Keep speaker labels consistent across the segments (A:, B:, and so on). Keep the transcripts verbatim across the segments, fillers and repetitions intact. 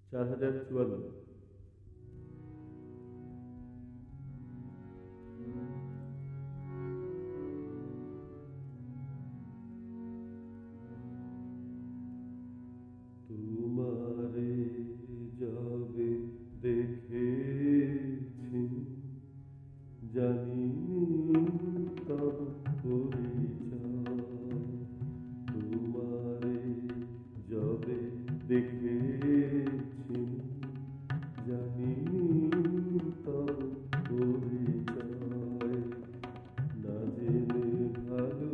A: চার হাজার চুয়ান্ন। তোমারে যাবে দেখেছি, জানিনি তব পরিচয়। তোমারে যাবে দেখেছি, জানিনি তব পরিচয়। না জেনে ভালো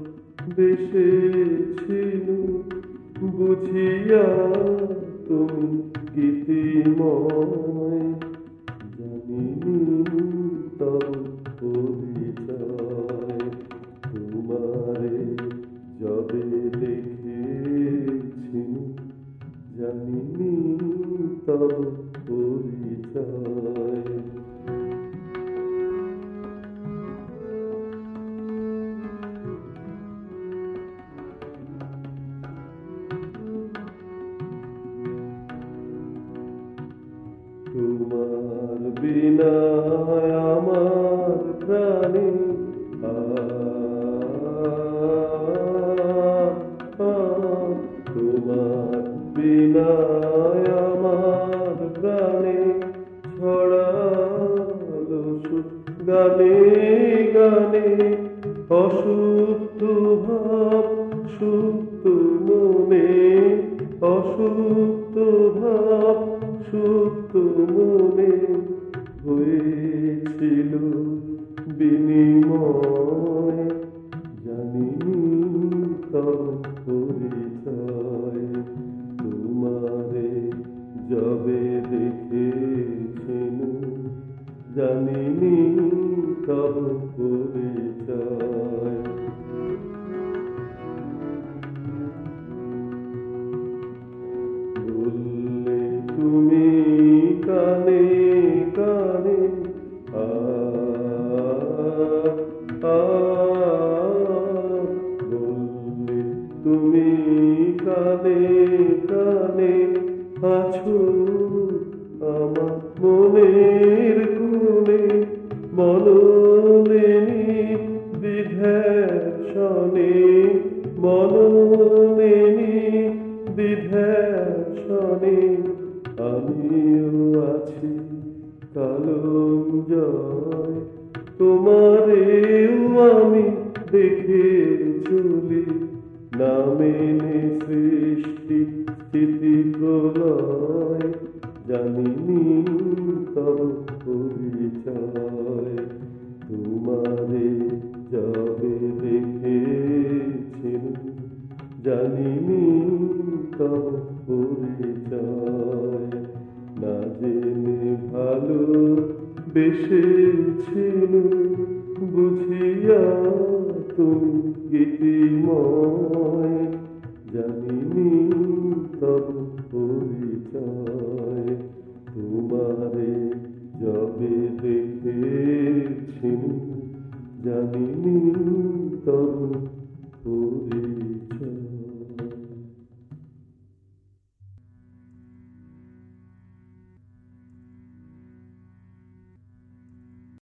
A: বেসেছিল, বুঝিয়া তুমি গীতিময়। জানিনি তব পরিচয়। তোমারে যবে দেখেছি, জানিনি তব পরিচয়। তোমার বিনা আমার প্রাণে আ আ, তোমার বিনা আমার প্রাণে ছড়ালো সুখ গানে গানে। অশুদ্ধ ভাব সুপ্ত মনে, অশুদ্ধ ভাব সুপ্ত মনে হয়েছিল বিনিময়। জানিনি তব পরিচয়। তোমারে যবে দেখেছিল, জানিনি তব পরিচয়। বললে তুমি কানে কানে আ আ, বললে তুমি কানে কানে আছো আমার মনের কোণে। মননেনি বিধ্যাসনে, মননেনি বিধ্যাসনে। আমিও আছি কালঞ্জয়, তোমারেও আমি দেখে চলি। না মেনে সৃষ্টি স্থিতি প্রলয়, জানিনি তব পরিচয়। তোমারে যবে দেখেছি, জানিনি তব পরিচয়। না জেনে ভালো বেসেছিল, বুঝিয়া তুমি গীতিময়। জানিনি তব পরিচয়। তোমারে যবে দেখেছি, জানিনি তব